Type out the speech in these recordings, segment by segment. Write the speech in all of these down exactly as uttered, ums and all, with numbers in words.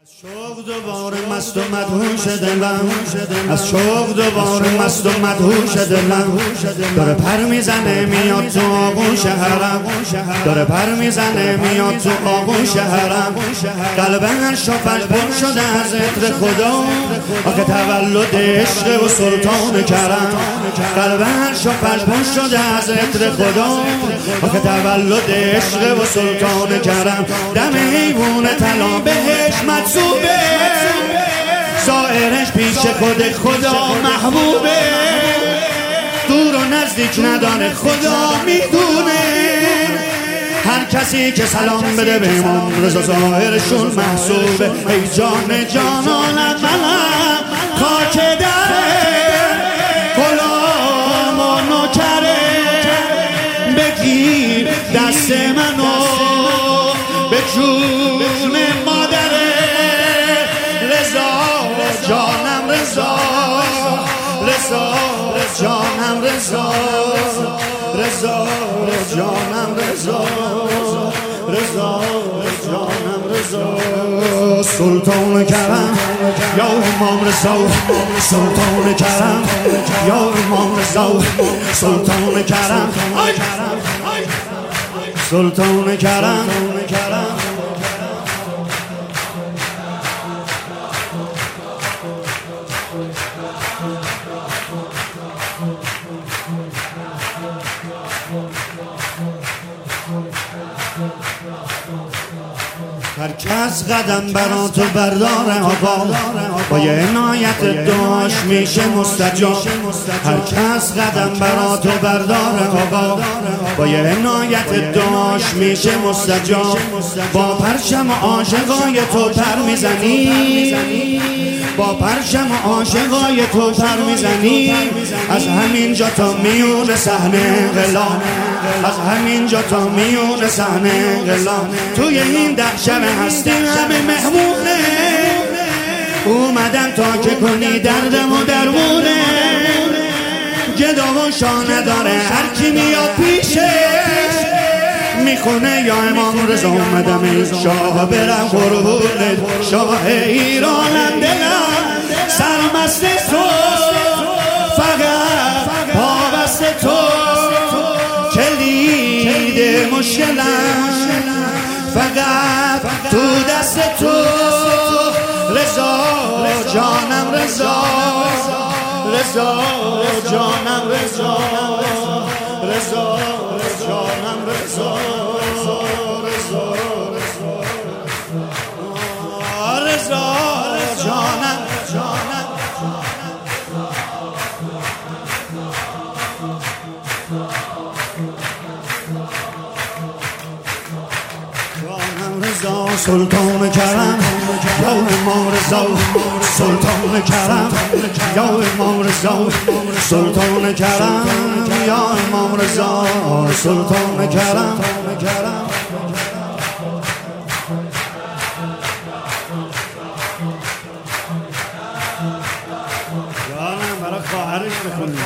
شوق دوباره مست و مدهوش دلم، از شوق دوباره مست و مدهوش دلم، داره پر میزنه میاد تو آغوش حرم، داره پر میزنه میاد تو آغوش حرم، قلبش شفش پر شده از عطر خدا، آخه تولد عشق و سلطان کرم، قلبش شفش پر شده از عطر خدا، آخه تولد عشق و سلطان کرم، دم حیوان طلا بهش مدسوبه، ظاهرش پیش خود خدا محبوبه، دور و نزدیک ندانه خدا میدونه، هر کسی که سلام بده به امام رضا ظاهرشون محسوبه، ای جان جانانم منم خاک دره غلام و نوکره، بگیر دست منو به جون مادره، رضا جانم رضا، رضا جانم رضا، رضا جانم رضا، رضا جانم رضا، سلطان کرم یا امام رضا، سلطان کرم یا امام رضا، سلطان کرم سلطان کرم. هر کس قدم برا تو برداره آقا، با یه عنایت دعاش میشه مستجاب، هر کس قدم برا تو برداره آقا، با یه عنایت دعاش میشه مستجاب، با پرچم عاشقای تو پر میزنی، با پرچم عاشقای تو پر میزنی، از همینجا تا میون صحنه انقلاب، از همینجا تا میون صحنه انقلاب، توی این ده شب هستی همه مهمونه، اومدن تا که کنی دردم و درمونه، گدا و شاه نداره هر کی میاد پیشه، میخونه یا امام رضا اومدم ای شاه برم قربونت، شاه ایرانم دلم سرمست تو، فقط پابست تو، کلید مشکلم فقط تو دست تو، رضا جانم رضا، رضا جانم رضا، رضا جانم رضا، رضا رضا جانم جانم رضا، سلطان کرم یا امام رضا، سلطان کرم یا امام رضا، سلطان کرم یا امام رضا، سلطان کرم. جانم برای خواهرش بخونی،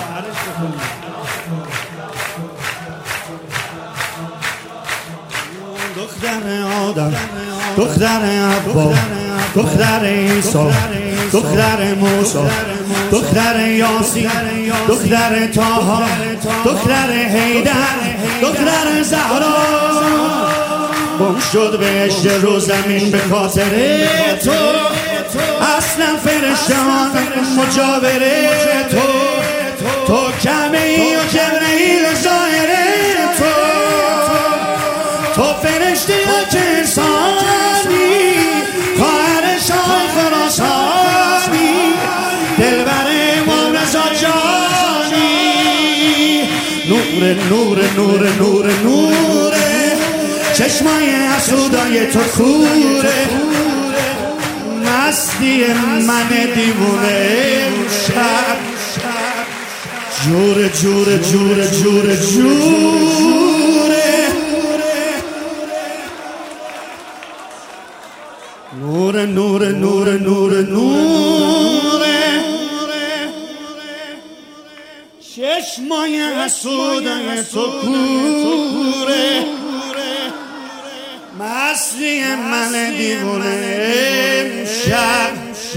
دختر آدم، دختر عبا، دختر عیسی، دختر موسی، دختر یاسین، دختر طاها، دختر حیدر، دختر زهرا، گم شد بهشت رو زمین به خاطر تو، اصلا فرشتهان مجاور تو، تو کعبه ای و جبرئیل ظاهر تو، تو فرشته ها که انسانی، خواهر شاه خراسانی، دلبر امام رضا جانی، نور نور نور نور نور چشمای حسودای تو کوره، مستی من دیوونه امشب، جور جور جور جور جوره، نور نور نور نور نور چشمای حسودای تو کوره، مستی من دیوونه امشب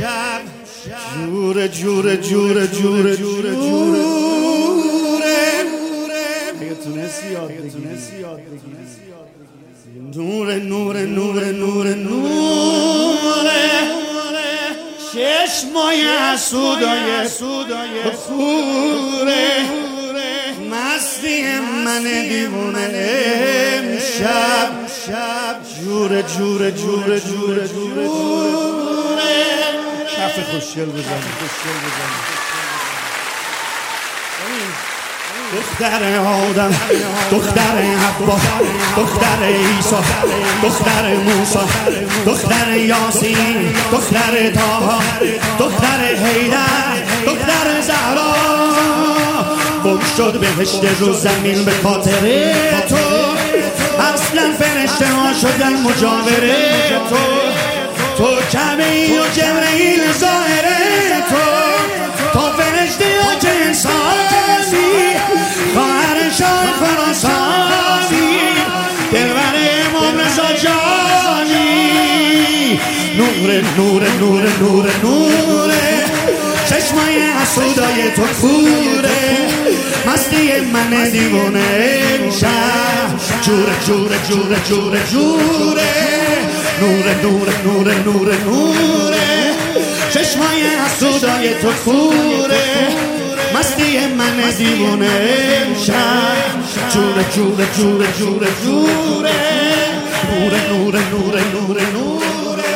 جوره جوره جوره جوره جوره جوره اگه تونستی یاد بگیری نور نور نور نور نور چشمای حسودای بخوره مستی من دیوونه امشب جوره جوره جوره جوره جوره کف خوشگل بزن دختر آدم دختر حوا دختر عیسی دختر موسی دختر یاسین دختر طه دختر حیدر دختر زهرا گم شد بهشت رو زمین به خاطر تو اصلا فرشته ها شدن مجاور تو تو کعبه ای و جبرئیل ظاهر تو تو فرشته ها که انسانی خواهر شاه خراسانی دلبر امام رضا جانی نور نور نور نور نور چشمای حسودای تو کوره مستی من دیوونه امشب جوره جوره جوره جوره جوره نور نور نور نور نوره چشمای حسودای تو کوره مستی من دیوونه امشب جوره جوره جوره جوره جوره نور نور نور نور نوره